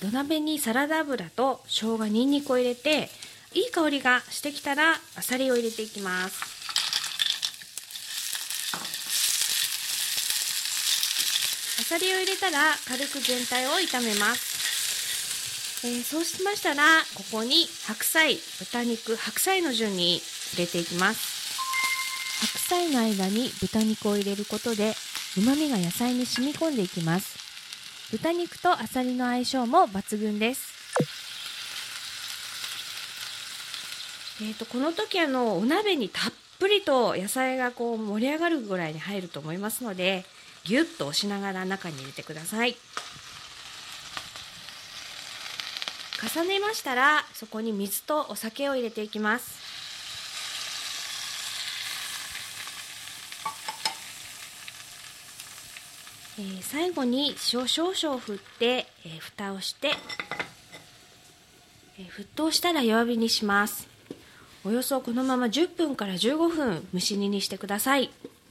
土鍋にサラダ油と生姜、ニンニクを入れて、いい香りがしてきたらあさりを入れていきます。あさりを入れたら軽く全体を炒めます。そうしましたらここに白菜、豚肉、白菜の順に入れていきます。白菜の間に豚肉を入れることで旨味が野菜に染み込んでいきます。豚肉とあさりの相性も抜群です。この時お鍋にたっぷりと野菜が盛り上がるぐらいに入ると思いますので、ぎゅっと押しながら中に入れてください。重ねましたらそこに水とお酒を入れていきます。最後に塩少々振って、蓋をして、沸騰したら弱火にします。およそこのまま10分から15分蒸し煮にしてください。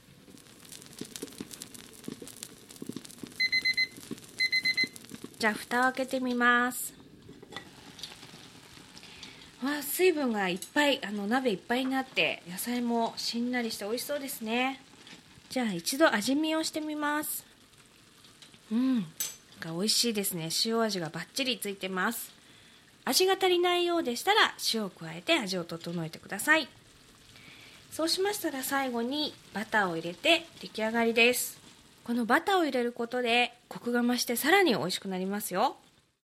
じゃあ蓋を開けてみます。水分がいっぱい、鍋いっぱいになって野菜もしんなりして美味しそうですね。じゃあ一度味見をしてみます。美味しいですね。塩味がバッチリついてます。味が足りないようでしたら塩を加えて味を整えてください。そうしましたら最後にバターを入れて出来上がりです。このバターを入れることでコクが増してさらに美味しくなりますよ。